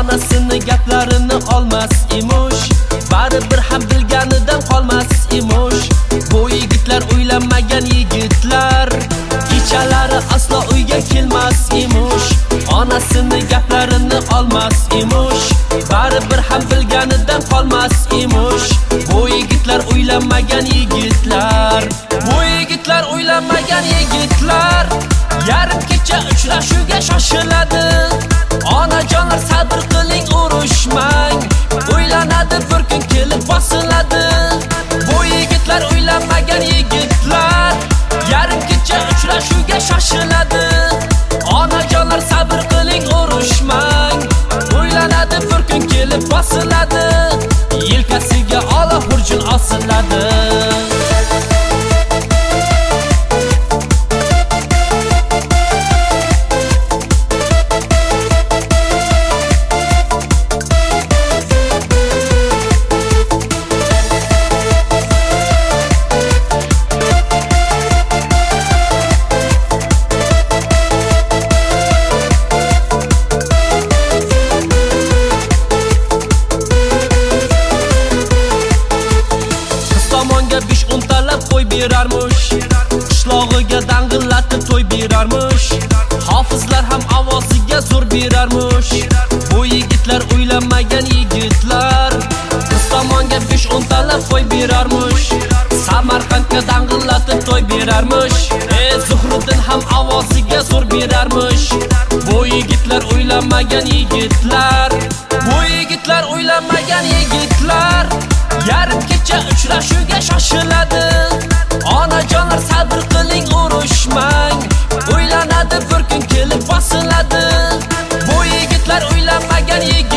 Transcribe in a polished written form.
Onasini gaplarini olmas emish, baribir ham bilganidan qolmas emish. Bu yigitlar uylanmagan yigitlar, kechalari aslo uyga kelmas emish. Onasini gaplarini olmas emish, baribir ham bilganidan qolmas emish. Bu yigitlar uylanmagan yigitlar, bu yigitlar uylanmagan yigitlar. Yarim kecha uchrashuvga shoshiladi. Onajonlar sabr qiling, urushmang, uylanadi bir kun kelib bosiladi. Bu yigitlar uylanmagan yigitlar, yarim kecha uchrashuvga shoshiladi. Onajonlar sabr qiling, urushmang, uylanadi bir kun kelib bosiladi. Yelkasiga ola hurjun osiladi. Tomonga 5-10 talab qo'y berarmish, qishlog'iga dang'illatib to'y berarmish. Hofizlar ham ovoziga zo'r berarmish. Bu yigitlar uylanmagan yigitlar. Tomonga 5-10 talab qo'y berarmish, Samarqandga dang'illatib to'y berarmish. Zuhriddin ham ovoziga zo'r berarmish. Bu yigitlar uylanmagan yigitlar, bu yigitlar uylanmagan yigitlar. Yarim kecha uchrashuvga shoshiladi. Onajonlar sabr qiling, urushmang, uylanadi bir kun kelib bosiladi. Bu yigitlar uylanmagan yigitlar.